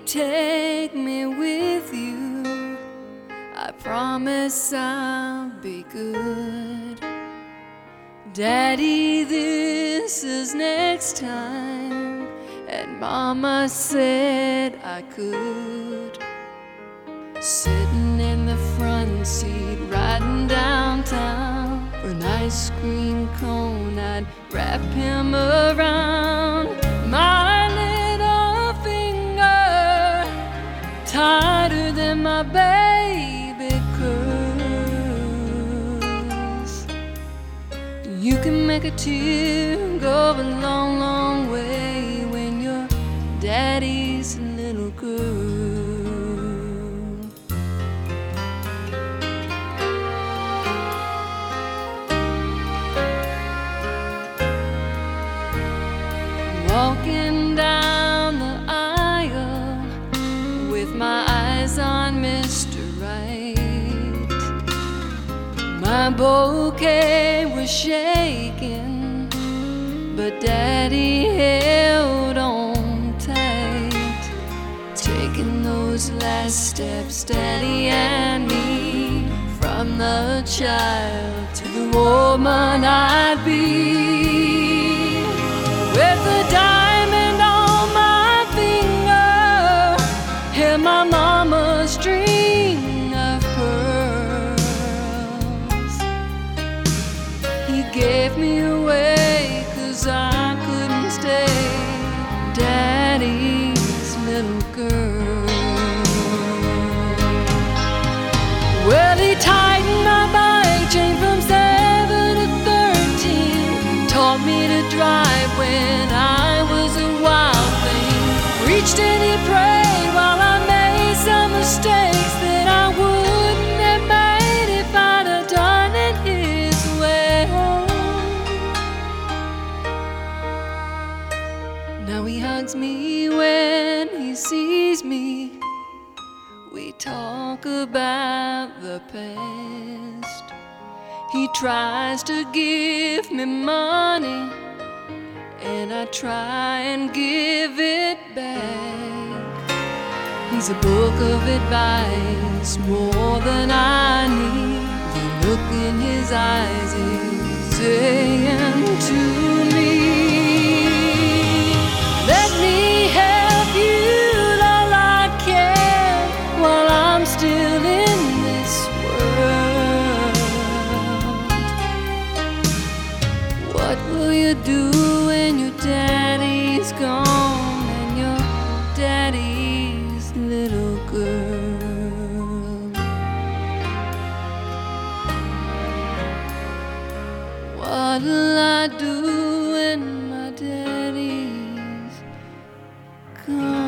take me with you, I promise I'll be good. Daddy, this is next time, and Mama said I could. Sitting in the front seat, riding downtown for an ice cream cone, I'd wrap him around my little finger, tighter than my baby curls. You can make a tear go a long, long way when you're daddy's little girl. Walking down the aisle with my eyes on Mr. Right, my bouquet was shaking, but Daddy held on tight. Taking those last steps, Daddy and me, from the child to the woman I'd be. With a diamond on my finger and my mama's string of pearls. He gave me away 'cause I couldn't stay Daddy's little girl. Well, he tightened my bike chain from 7 to 13, taught me to drive when I was a wild thing, reached and he prayed while I made some mistakes that I wouldn't have made if I'd have done it his way. Now he hugs me when he sees me. We talk about the past. He tries to give me money, and I try and give it back. He's a book of advice, more than I need. The look in his eyes is saying to me, let me help you all I can while I'm still in this world. What will you do when your daddy's gone and your daddy's little girl? What'll I do when my daddy's gone?